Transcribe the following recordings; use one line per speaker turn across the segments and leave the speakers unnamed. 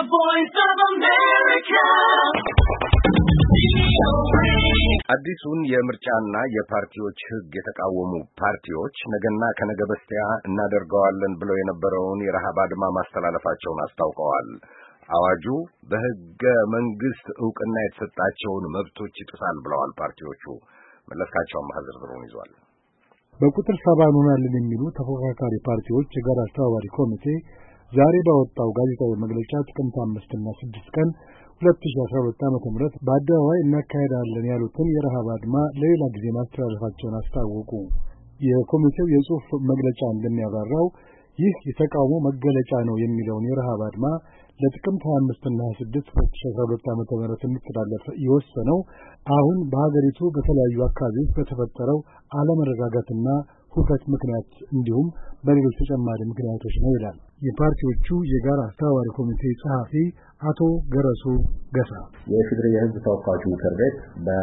voice of America.
አዲሱን የምርጫና የፓርቲዎች ሕግ የተቃወሙ ፓርቲዎች ነገና ከነገ በስቲያ እናደርገዋለን ብለው የነበረውን የረሃብ አድማ ማስተላለፋቸውን አስታውቀዋል። አዋጁ በሕገ መንግስት ዕውቅና የተሰጣቸውን መብቶች ይጥሳል ብለዋል ፓርቲዎቹ። መለስካቸው ዝርዝሩን ይዟል።
በቁጥር 70 እንሆናለን የሚሉ ተፎካካሪ ፓርቲዎች የጋራ አስተባባሪ ኮሚቴ ዛሬ ባወጣው ጋዜጣዊ መግለጫ ጥቅምት 5 እና 6 ቀን 2012 ዓ.ም በአደባባይ እናካሄዳለን ያሉትን የረሃብ አድማ ለሌላ ጊዜ ማስተላለፋቸውን አስታወቁ። የኮሚቴው የጽሑፍ መግለጫ እንደሚያብራራው ይህ የተቃውሞ መገለጫ ነው የሚለውን የረሃብ አድማ ለጥቅምት 25 እና 26 2012 ዓ.ም እንዲተላለፍ የወሰነው አሁን በሀገሪቱ በተለያዩ አካባቢዎች በተፈጠረው አለመረጋጋትና ሁከት ምክንያት እንዲሁም በሌሎች ተጨማሪ ምክንያቶች ነው ይላል። የፓርቲዎቹ የጋራ አስተባባሪ ኮሚቴ ጸሐፊ አቶ ገረሱ ገሳ
የፌዴራል የሕዝብ ተወካዮች ምክር ቤት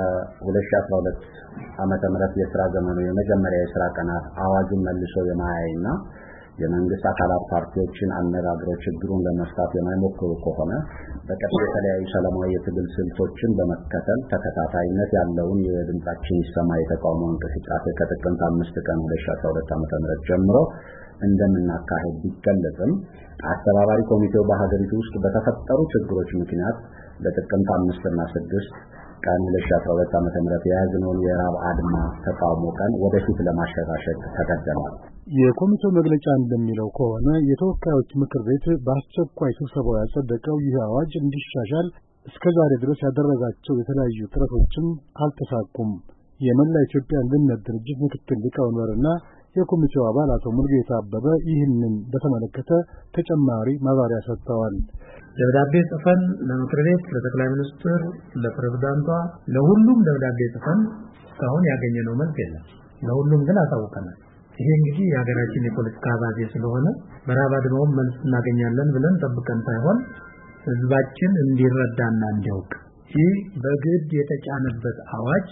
በ2012 ዓመተ ምህረት የሥራ ዘመኑ የመጀመሪያ የሥራ ቀናት አዋጁን መልሶ የማያይና የመንግስት አካላት ፓርቲዎችን አነጋግረው ችግሩን ለመፍታት የማይሞክሩ ከሆነ በቀጣይ የተለያዩ ሰላማዊ የትግል ስልቶችን በመከተል ተከታታይነት ያለውን የድምጻችን ይሰማ የተቃውሞ እንቅስቃሴ ከጥቅምት 5 ቀን 2012 ዓ.ም ጀምሮ እንደምናካሄድ ቢገለጽም አስተባባሪ ኮሚቴው በሀገሪቱ ውስጥ በተፈጠሩ ችግሮች ምክንያት ለጥቅምት 5 እና 6 ቀን 2012 ዓ.ም የያዝነውን የረሃብ አድማ ተቃውሞ ቀን ወደፊት ለማሸጋሸግ ተገደናል።
የኮሚቴው መግለጫ እንደሚለው ከሆነ የተወካዮች ምክር ቤት በአስቸኳይ ስብሰባው ያጸደቀው ይህ አዋጅ እንዲሻሻል እስከዛሬ ድረስ ያደረጋቸው የተለያዩ ጥረቶችም አልተሳኩም። የመላ ኢትዮጵያ አንድነት ድርጅት ምክትል ሊቀመንበርና የኮሚቴው አባል አቶ ሙልጌታ አበበ ይህንን በተመለከተ ተጨማሪ ማብራሪያ ሰጥተዋል።
ደብዳቤ ጽፈን ለምክር ቤት፣ ለጠቅላይ ሚኒስትር፣ ለፕሬዝዳንቷ ለሁሉም ደብዳቤ ጽፈን እስካሁን ያገኘነው መልስ የለም። ለሁሉም ግን አሳውቀናል። ይሄ እንግዲህ የሀገራችን የፖለቲካ አባዜ ስለሆነ በረሃብ አድማውም መልስ እናገኛለን ብለን ጠብቀን ሳይሆን ህዝባችን እንዲረዳና እንዲያውቅ ይህ በግድ የተጫነበት አዋጅ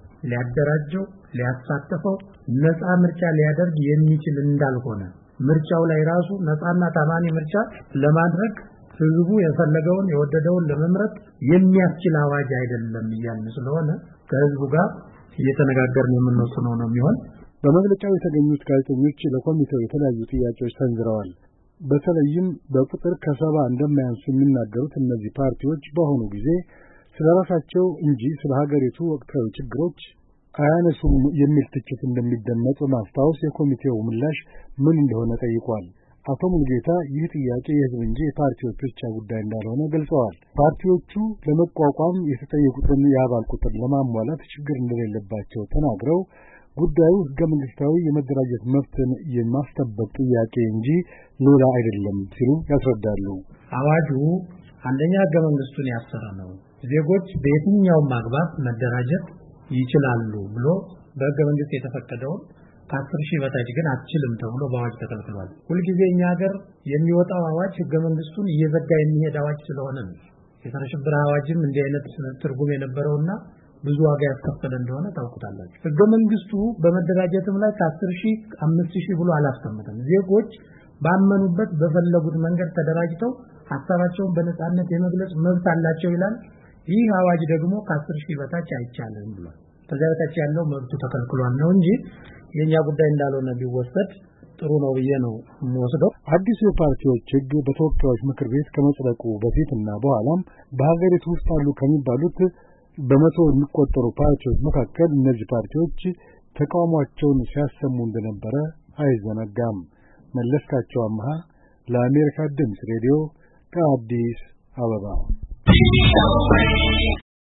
ሊያደራጀው ሊያሳተፈው ነፃ ምርጫ ሊያደርግ የሚችል እንዳልሆነ ምርጫው ላይ ራሱ ነፃና ታማኒ ምርጫ ለማድረግ ህዝቡ የፈለገውን የወደደውን ለመምረጥ የሚያስችል አዋጅ አይደለም እያልን ስለሆነ ከህዝቡ ጋር እየተነጋገርን የምንወስነው ነው የሚሆን።
በመግለጫው የተገኙት ጋዜጠኞች ለኮሚቴው የተለያዩ ጥያቄዎች ሰንዝረዋል። በተለይም በቁጥር ከ70 እንደማያንሱ የሚናገሩት እነዚህ ፓርቲዎች በአሁኑ ጊዜ ስለራሳቸው እንጂ ስለ ሀገሪቱ ወቅታዊ ችግሮች አያነሱም የሚል ትችት እንደሚደመጥ በማስታወስ የኮሚቴው ምላሽ ምን እንደሆነ ጠይቋል። አቶ ሙልጌታ ይህ ጥያቄ የህዝብ እንጂ የፓርቲዎች ብቻ ጉዳይ እንዳልሆነ ገልጸዋል። ፓርቲዎቹ ለመቋቋም የተጠየቁትን የአባል ቁጥር ለማሟላት ችግር እንደሌለባቸው ተናግረው ጉዳዩ ህገ መንግስታዊ የመደራጀት መብትን የማስጠበቅ ጥያቄ እንጂ ሌላ አይደለም ሲሉ ያስረዳሉ።
አዋጁ አንደኛ ህገ መንግስቱን ያሰረ ነው። ዜጎች በየትኛውም አግባብ መደራጀት ይችላሉ ብሎ በህገ መንግስት የተፈቀደውን ከ10 ሺህ በታች ግን አትችልም ተብሎ በአዋጅ ተከልክሏል። ሁልጊዜ እኛ ሀገር የሚወጣው አዋጅ ህገ መንግስቱን እየዘጋ የሚሄድ አዋጅ ስለሆነ ነው። የጸረ ሽብር አዋጅም እንዲህ አይነት ትርጉም የነበረውና ብዙ ዋጋ ያስከፈለ እንደሆነ ታውቁታላችሁ። ህገ መንግስቱ በመደራጀትም ላይ ከ10 ሺህ 5 ሺህ ብሎ አላስቀመጠም። ዜጎች ባመኑበት በፈለጉት መንገድ ተደራጅተው ሐሳባቸውን በነጻነት የመግለጽ መብት አላቸው ይላል። ይህ አዋጅ ደግሞ ከ10 ሺህ በታች አይቻልም ብሏል። ከዚያ በታች ያለው መብቱ ተከልክሏል ነው እንጂ የኛ ጉዳይ እንዳልሆነ ቢወሰድ ጥሩ ነው ብዬ ነው የምወስደው።
አዲሱ የፓርቲዎች ህግ በተወካዮች ምክር ቤት ከመጽደቁ በፊትና በኋላም በሀገሪቱ ውስጥ አሉ ከሚባሉት በመቶ የሚቆጠሩ ፓርቲዎች መካከል እነዚህ ፓርቲዎች ተቃውሟቸውን ሲያሰሙ እንደነበረ አይዘነጋም። መለስካቸው አምሃ ለአሜሪካ ድምፅ ሬዲዮ ከአዲስ አበባ